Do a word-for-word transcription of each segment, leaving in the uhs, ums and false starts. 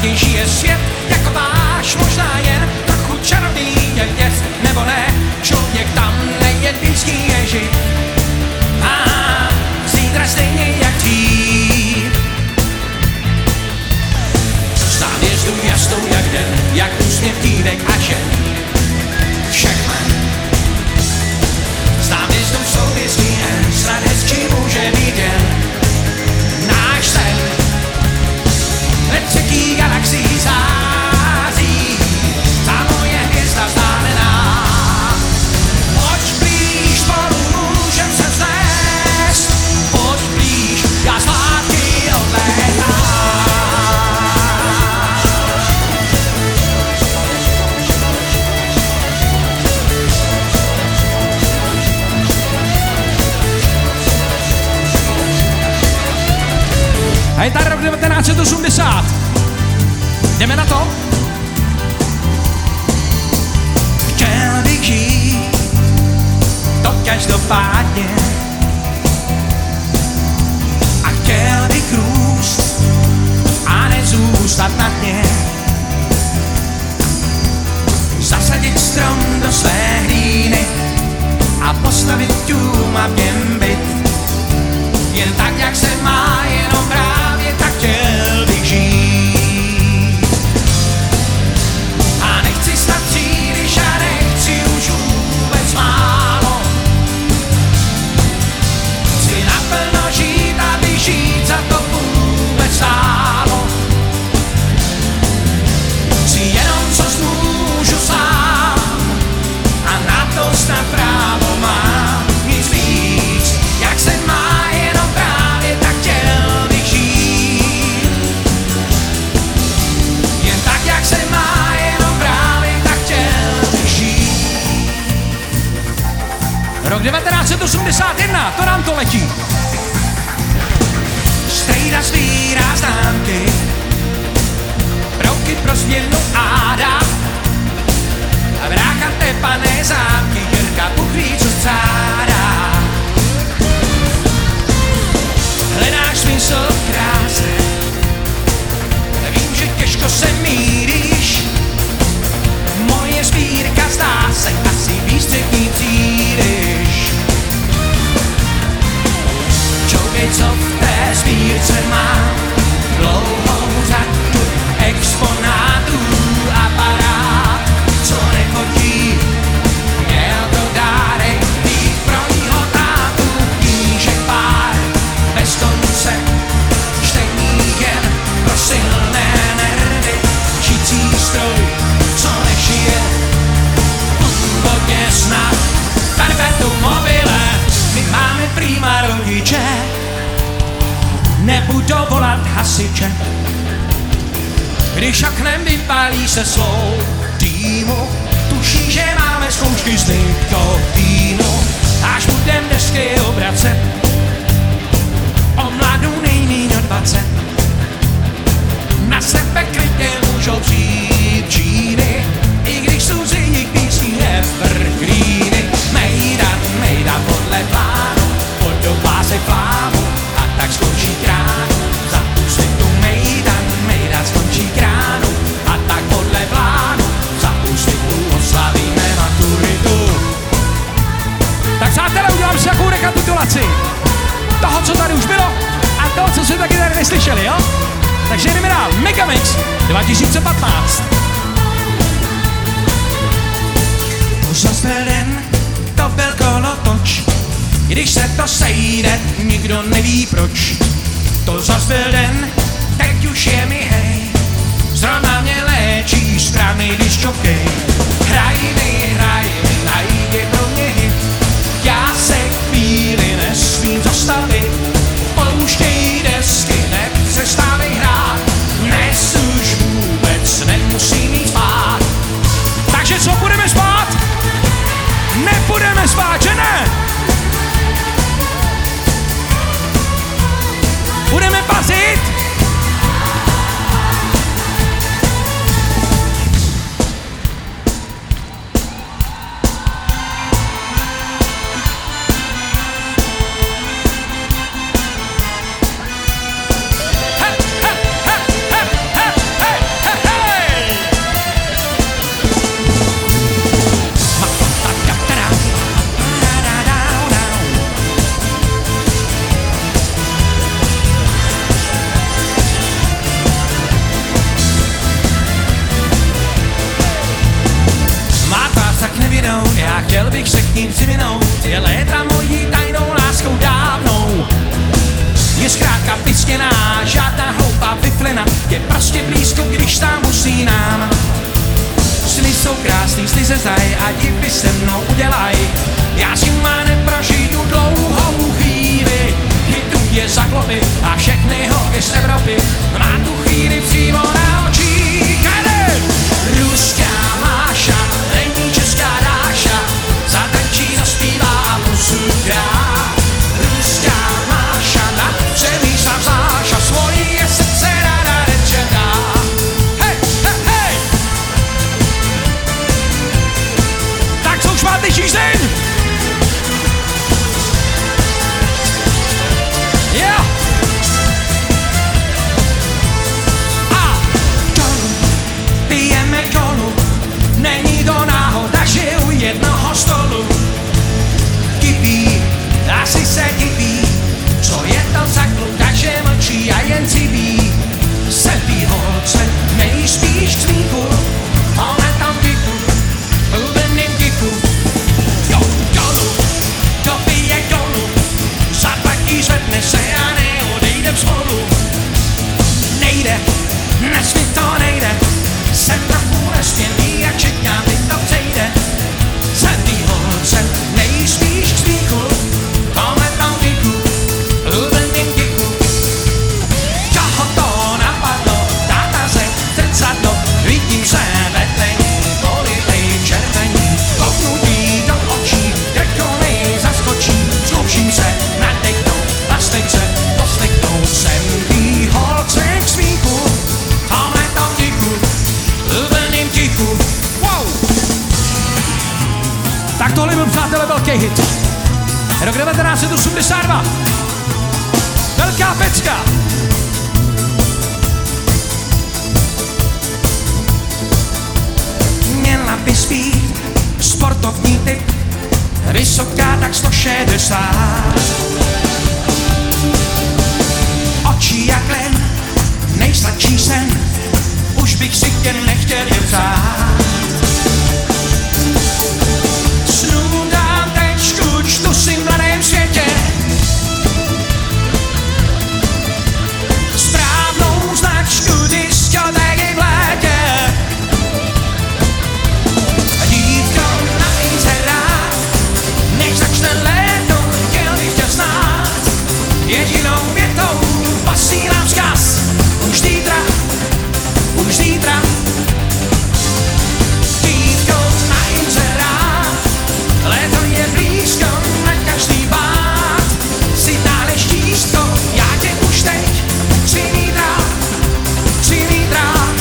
krásnější je svět, jako váš možná jen trochu čarovný je děs, nebo ne, člověk tam nejen blízký je živ. A zítra stejně jak dřív. Znám jezdu jasnou jak den, jak úsměv dívek a žen. Všechno. Znám jezdu v souvěstí jen, snad hezčí může být jen náš sen. Ve třetí galaxii září ta moje hvězda vzdálená. Pojď blíž, spolu můžem se vznést. Pojď blíž, já zpátky odlétám. A je tady rok devatenáct set osmdesát. Jdeme na to? Chtěl bych žít to každopádně a chtěl bych růst a nezůstat na dně. Zasadit strom do své hlíny a postavit dům a v něm byt. Jen tak, jak se má, jenom právě tak chtěl bych žít. A nechci snad příliš a nechci už vůbec málo. Chci naplno žít, aby žít za to vůbec stálo. Chci jenom, co můžu sám a na to snad právo mám. Nic víc, jak se má, jenom právě tak chtěl bych žít. Jen tak, jak se má, jenom právě tak chtěl bych žít. Rok devatenáct set osmdesát jedna, to nám to letí. Strejda svírá známky, brouky pro směrnu Áda. A brácha tepané zámky, Jirka Buchví, co cára. Hledáš smysl v kráse, vím, že těžko se míríš. Moje sbírka zdá se, asi výstřetní přijdeš. Čoukej, co v té sbírce mám, dlouhou řadu exponátů a parát, co nefotí, měl to dárek být pro mýho tátu. Knížek pár, bez konce, čtení jen pro silné nervy, žicí stroj, co nežije, původně snad perpetuum mobile. My máme prýma rodiče, nebudou volat hasiče. Když oknem vypálí se svou týmu, tuší, že máme zkoušky z nikotínu. Až budem desky obracet, o mladou nejmíň o dvacet. Na sebe klidně můžou přijít džíny, i když jsou z jejich písní evergreeny. Mejdan, mejdan podle plánu, podopásej plánu a tak skončí kránu. Zapustit tu mejdan, mejdan skončí kránu a tak podle plánu. Zapustit tu oslavíme maturitu. Tak přátelé, udělám si takovou rekapitulaci toho, co tady už bylo a toho, co jste taky tady neslyšeli, jo? Takže jdeme dál. Megamix dva tisíce patnáct. To zas byl den, to byl kolotoč. Když se to sejde, nikdo neví proč. To zas byl den, teď už je mi hej. Zrovna mě léčí správnej disčokej. Hraj mi, hraj mi, najdi pro mě hit. Já se chvíli nesmím zastavit. Pouštěj desky, nepřestávej hrát. Dnes už vůbec nemusím jít spát. Takže co, budeme spát? Nebudeme spát, že ne? Budeme pařit? všichni přivinout, je léta mojí tajnou láskou dávnou. Je zkrátka vysněná, žádná hloupá vyflina, je prostě blízko, když tam usínám. Sny jsou krásný, sny se zdají a divy se mnou udělaj. Já s nima neprožiju dlouhou chvíli, chytnu je za klopy a všechny holky z Evropy má tu chvíli přímo na očích. Ruská Máša, není česká Dáša, zatančí, zaspívá a pusu dá. Ruská Máša, na přemý sám záša, svojí je srdce ráda nečetá. Hej, hej, hej! Tak co už máte žízeň? Yeah! A dolů, pijeme dolů, není to náhoda, že u jednoho stolu kypí, asi se diví, co je to za kluk, takže mlčí a jen cibí. Jsem tý holce nejspíš k smíchu, ale tam díku, úplným díku. Jo, dolů, to pije dolů, zaplatí, zvedne se a neodejdem spolu. Nejde, nesmí to nejde, jsem trochu nesmělý a čekám, kdy to přejde. Jsem tý holce nejspíš k smíchu, ale tam díku, úplným díku. Koho to napadlo, táta se zrcadlo, vidím se vedlení, politej červení, kouknutí do očí, krkonej zaskočí, zkouším se nadechnout, pastej se poslechnout, jsem tý holce k smíchu, ale tam díku, úplným díku. Wow! Tak tohle byl, přátelé, velký hit. Rok devatenáct set osmdesát dva. Velká pecka. Měla bys být sportovní typ, vysoká tak sto šedesát. Oči jak len, nejsladší sen, už bych si tě nechtěl jen přát. Snům dám tečku, čtu si v mladém světě, správnou značku diskotéky v létě. Dívko na inzerát, než začne léto, chtěl bych tě znát. Jedinou větou posílám vzkaz, už zítra, už zítra. Dívko na inzerát, léto je blízko, na každý bát. Si dále štístko, já tě už teď chci mít rád, chci mít rád.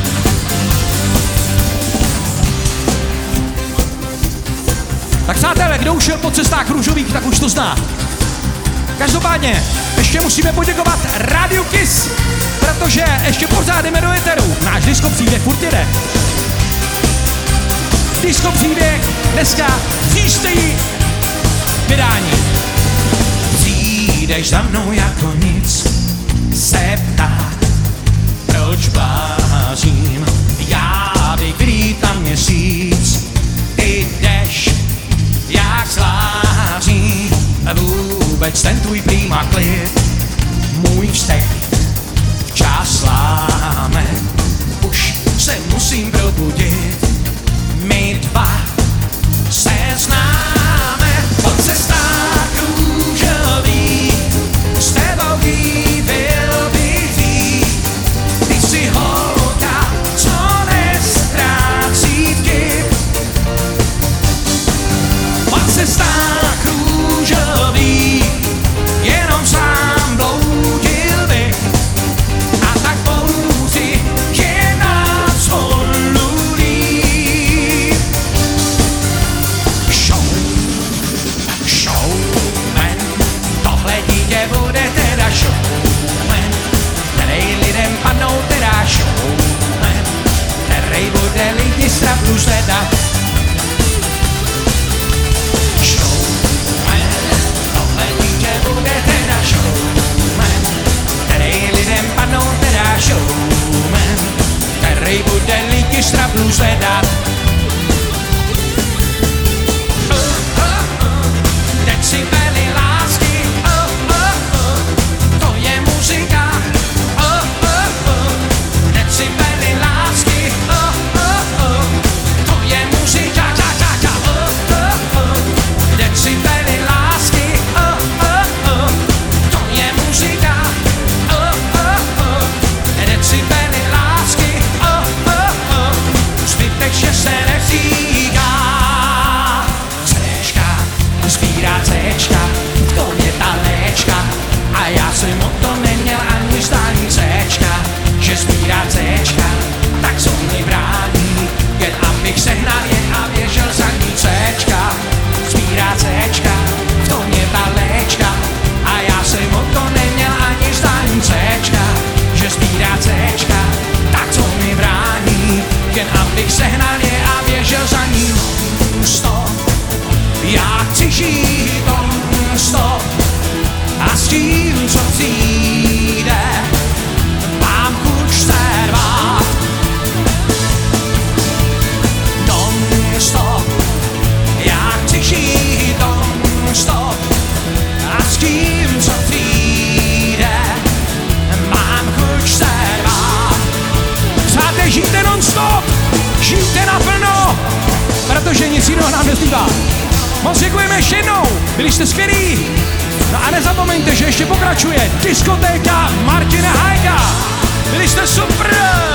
Tak přátelé, kdo už šel po cestách růžových, tak už to zná. Každopádně, ještě musíme poděkovat Rádiu Kiss, protože ještě pořád jdeme do éteru. Náš disco příběh furt jede. Disco příběh dneska příštějí vydání. Přijdeš za mnou jako nic, se ptát, proč blázím. Já bych vrít na měsíc, ty jdeš jak sláří. Vůbec ten tvůj prýma klid, můj vztek včas láme. Už se musím probudit, my dva se známe. Po cestách růžových s tebou byl bych jít. Ty jsi holka, co nestrácí vtip. Po cestách růžových jenom sám bloudil bych. A tak pouzi je nás spolu líp. Show, showman, tohle dítě bude teda showman, který lidem padnou teda showman, který bude lidi z trapů zvedat. Showman, tohle dítě bude teda showman, který lidem padnou teda showman, který bude lidi z trapů zvedat. Oh, oh. nic jiného nám nezbývá. Moc děkujeme ještě jednou, byli jste skvělí. No a nezapomeňte, že ještě pokračuje diskotéka Martina Hajka. Byli jste super!